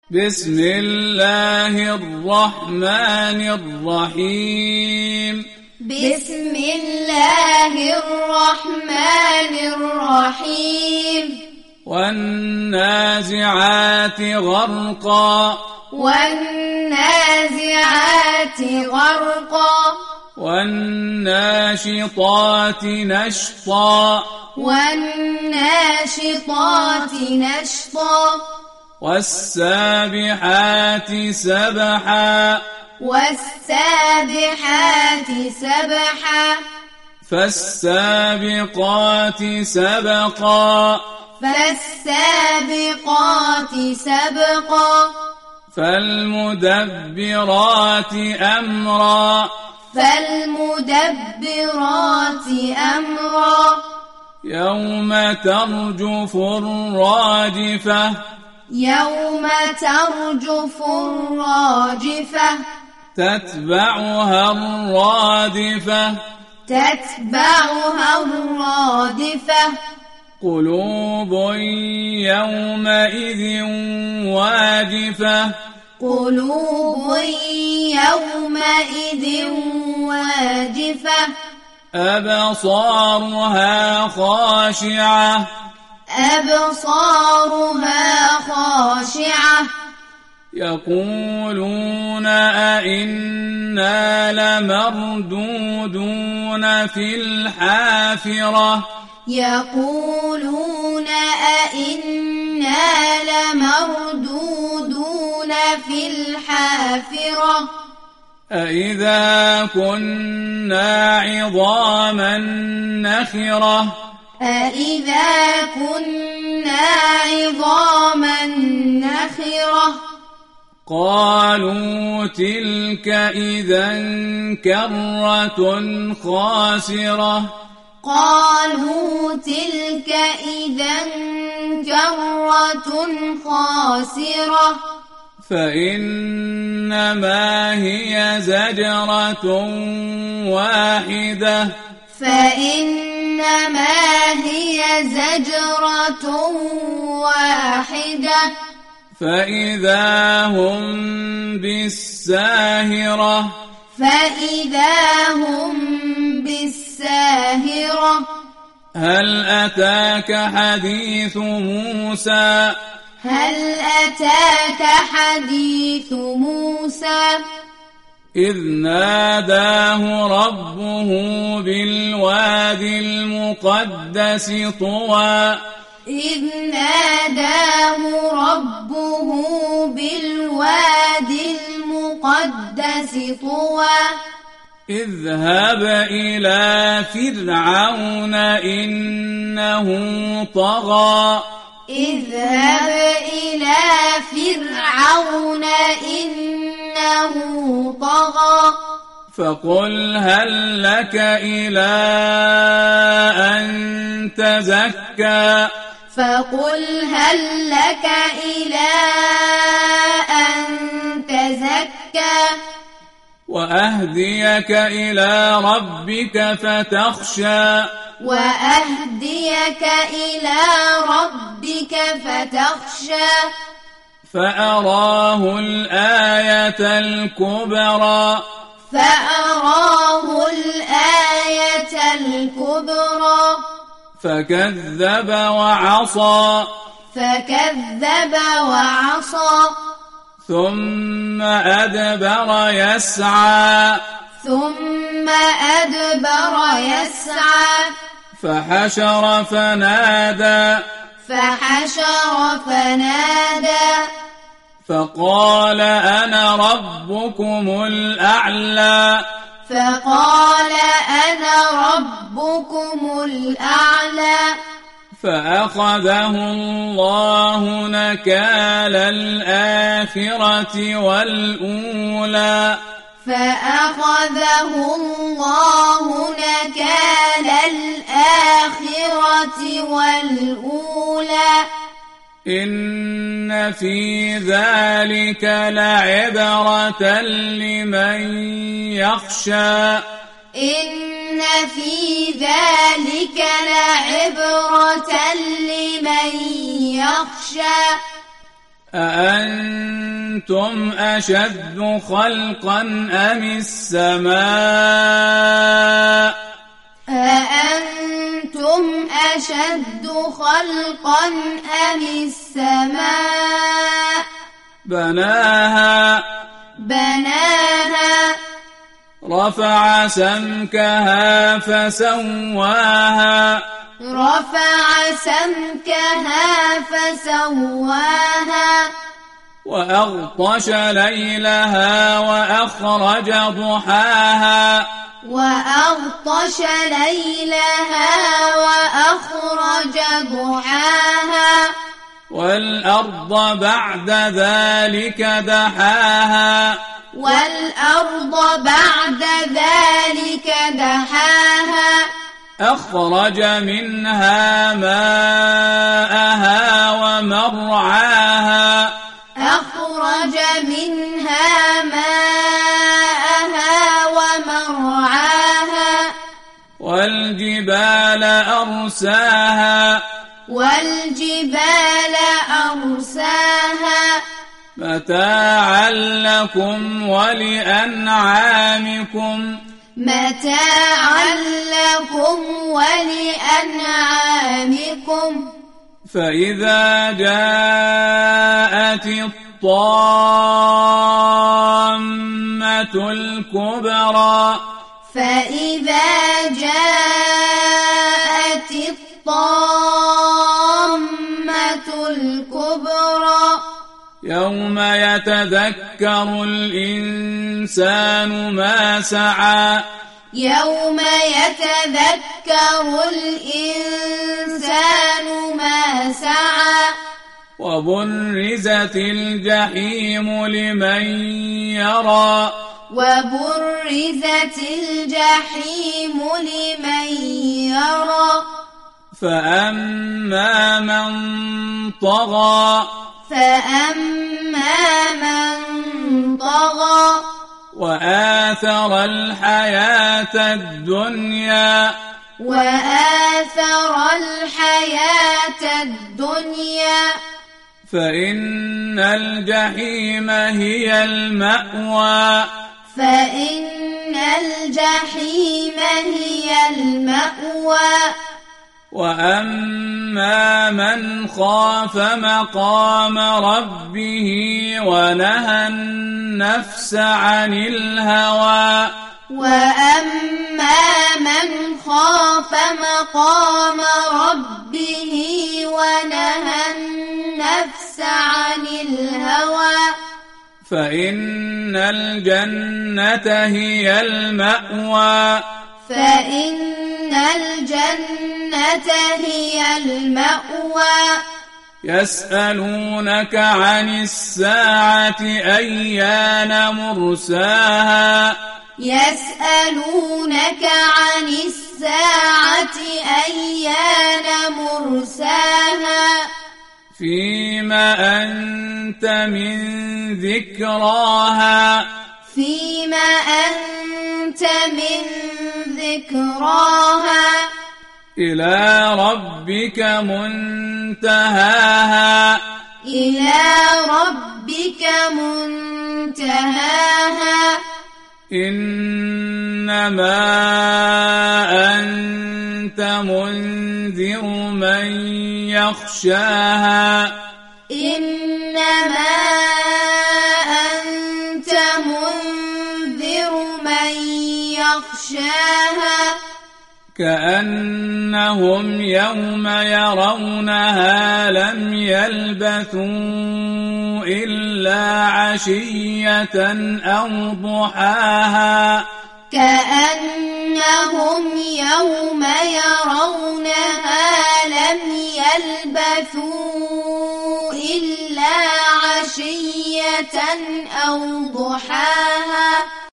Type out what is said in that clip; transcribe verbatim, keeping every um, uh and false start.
بسم الله الرحمن الرحيم بسم الله الرحمن الرحيم والنازعات غرقا والنازعات غرقا والناشطات نشطا والناشطات نشطا والسابحات سبحا والسابحات سبحا فالسابقات سبقا فالسابقات سبقا فالمدبرات أمرا فالمدبرات أمرا يوم ترجف الراجفة يوم ترجف الراجفة تتبعها الرادفة تتبعها الرادفة قلوب يومئذ واجفة قلوب يومئذ واجفة أبصارها خاشعة أبصارها خاشعة يقولون أئنا لمردودون في الحافرة يقولون أئنا لمردودون في الحافرة أئذا كنا عظاما نخرة أئذا كنا عظاما نخرة قالوا تلك إذا كرة خاسرة قالوا تلك إذا كرة خاسرة فإنما هي زجرة واحدة فإنما هي زجرة واحدة فإذا هم بالساهرة فإذا هم بالساهرة هل أتاك حديث موسى هل أتاك حديث موسى إذ ناداه ربه بالوادي المقدس طوى إذ ناداه ربه بالوادي المقدس طوى اذهب إلى فرعون إنه طغى اذهب إلى فرعون إنه طغى فقل هل لك إلى أن تزكى فقل هل لك إلى أن تزكى وأهديك إلى ربك فتخشى وأهديك إلى ربك فتخشى فأراه الآية الكبرى فأراه الآية الكبرى فكذب وعصى فكذب وعصى ثم أدبر يسعى ثم أدبر يسعى فحشر فنادى فحشر فنادى فقال أنا ربكم الأعلى فقال أنا ربكم الأعلى فأخذه الله نكال الآخرة والأولى فأخذه الله نكال الآخرة والأولى إن في ذلك لعبرة لمن يخشى إن في ذلك لعبرة لمن يخشى أأنت أأنتم أشد خلقا أم السماء أأنتم أشد خلقا أم السماء بناها بناها رفع سمكها فسواها رفع سمكها فسواها وأغطش ليلها وأخرج ضحاها وأغطش ليلها وأخرج ضحاها والأرض بعد ذلك دحاها والأرض بعد ذلك دحاها أخرج منها ماءها ومرعاها أخرج منها ماءها ومرعاها والجبال أرساها والجبال أرساها متاعا لكم ولأنعامكم متاعا لكم ولأنعامكم فإذا جاءت الطامة الكبرى فإذا جاءت الطامة الكبرى يوم يتذكر الإنسان ما سعى يوم يتذكر الإنسان ما سعى وبرزت الجحيم لمن يرى وبرزت الجحيم لمن يرى فأما من طغى فأما من طغى وآثر الحياة الدنيا وآثر الحياة الدنيا فإن الجحيم هي المأوى فإن الجحيم هي المأوى وأما من خاف مقام ربه ونهى النفس عن الهوى وأما من خاف مقام ربه ونهى النفس عن الهوى فإن الجنة هي المأوى فإن الجنة هي المأوى يسألونك عن الساعة أيان مرساها يسألونك عن الساعة أيان مرساها فيما أنت من ذكراها فيما أنت من ذكراها إلى ربك منتهاها إلى ربك منتهاها إنما أنت منذر من يخشاها إنما أنت منذر من يخشاها كأنهم يوم يرونها لم يلبثوا إلا عشية أو ضحاها كأنهم يوم يرونها لم يلبثوا إلا عشية أو ضحاها